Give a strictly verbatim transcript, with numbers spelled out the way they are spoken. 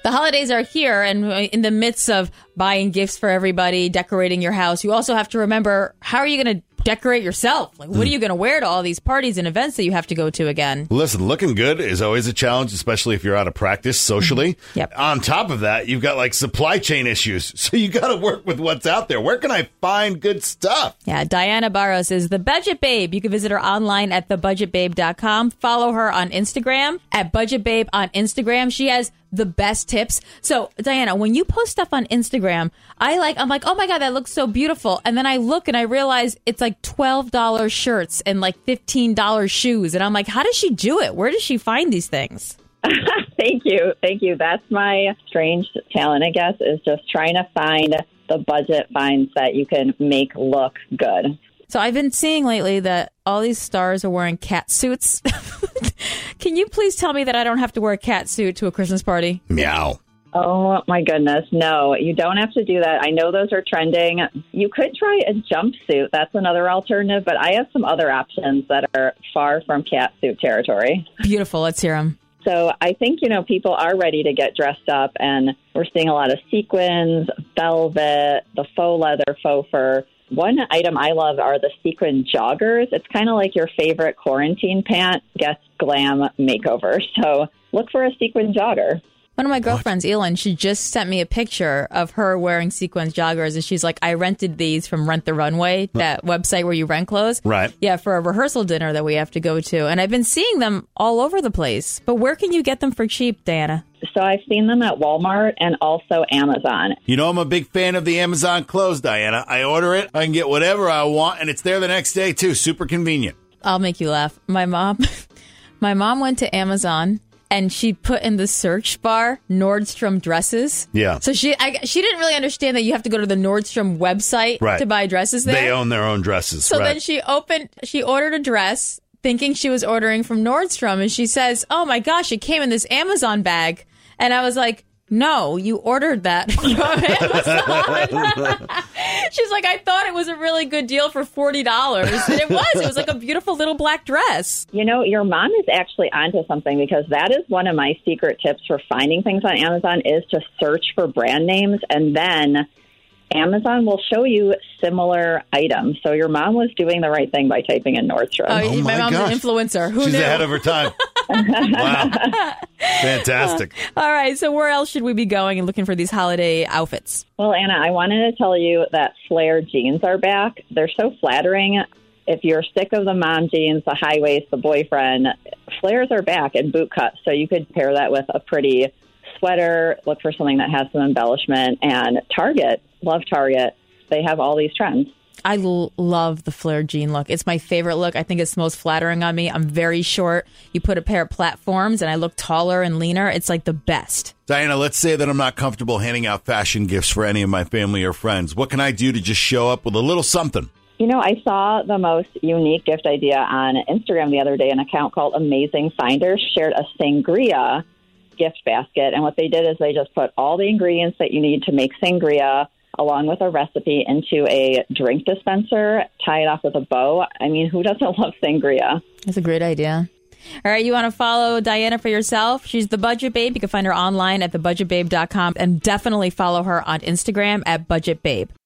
the holidays are here, and in the midst of buying gifts for everybody, decorating your house, you also have to remember, how are you going to decorate yourself? Like, what mm. are you going to wear to all these parties and events that you have to go to again? Listen, looking good is always a challenge, especially if you're out of practice socially. Mm-hmm. Yep. On top of that, you've got like supply chain issues. So you got to work with what's out there. Where can I find good stuff? Yeah, Diana Barros is the Budget Babe. You can visit her online at the budget babe dot com. Follow her on Instagram at Budget Babe on Instagram. She has the best tips. So, Diana, when you post stuff on Instagram, I like, I'm like, oh my God, that looks so beautiful. And then I look and I realize it's like twelve dollars shirts and like fifteen dollars shoes. And I'm like, how does she do it? Where does she find these things? Thank you. Thank you. That's my strange talent, I guess, is just trying to find the budget finds that you can make look good. So I've been seeing lately that all these stars are wearing cat suits. Can you please tell me that I don't have to wear a cat suit to a Christmas party? Meow. Oh, my goodness. No, you don't have to do that. I know those are trending. You could try a jumpsuit. That's another alternative, but I have some other options that are far from cat suit territory. Beautiful. Let's hear them. So I think, you know, people are ready to get dressed up, and we're seeing a lot of sequins, velvet, the faux leather, faux fur. One item I love are the sequin joggers. It's kind of like your favorite quarantine pant gets glam makeover. So look for a sequin jogger. One of my girlfriends, what? Elin, she just sent me a picture of her wearing sequins joggers, and she's like, I rented these from Rent the Runway, that website where you rent clothes. Right. Yeah, for a rehearsal dinner that we have to go to. And I've been seeing them all over the place. But where can you get them for cheap, Diana? So I've seen them at Walmart and also Amazon. You know, I'm a big fan of the Amazon clothes, Diana. I order it, I can get whatever I want, and it's there the next day, too. Super convenient. I'll make you laugh. My mom, my mom went to Amazon, and she put in the search bar Nordstrom dresses. Yeah. So she I, she didn't really understand that you have to go to the Nordstrom website right. to buy dresses there. They own their own dresses. So right. then she opened, she ordered a dress thinking she was ordering from Nordstrom. And she says, oh my gosh, it came in this Amazon bag. And I was like, no, you ordered that from Amazon. She's like, I thought it was a really good deal for forty dollars. And it was. It was like a beautiful little black dress. You know, your mom is actually onto something, because that is one of my secret tips for finding things on Amazon is to search for brand names, and then Amazon will show you similar items. So your mom was doing the right thing by typing in Nordstrom. Oh, oh my, my mom's gosh. an influencer. Who She's knew? ahead of her time. Wow. Fantastic. Uh, all right. So where else should we be going and looking for these holiday outfits? Well, Anna, I wanted to tell you that flare jeans are back. They're so flattering. If you're sick of the mom jeans, the high waist, the boyfriend, flares are back in boot cuts. So you could pair that with a pretty sweater, look for something that has some embellishment, and Target. Love Target. They have all these trends. I l- love the flare jean look. It's my favorite look. I think it's the most flattering on me. I'm very short. You put a pair of platforms and I look taller and leaner. It's like the best. Diana, let's say that I'm not comfortable handing out fashion gifts for any of my family or friends. What can I do to just show up with a little something? You know, I saw the most unique gift idea on Instagram the other day. An account called Amazing Finders shared a sangria gift basket. And what they did is they just put all the ingredients that you need to make sangria along with a recipe into a drink dispenser, tie it off with a bow. I mean, who doesn't love sangria? That's a great idea. All right, you want to follow Diana for yourself? She's the Budget Babe. You can find her online at the budget babe dot com, and definitely follow her on Instagram at Budget Babe.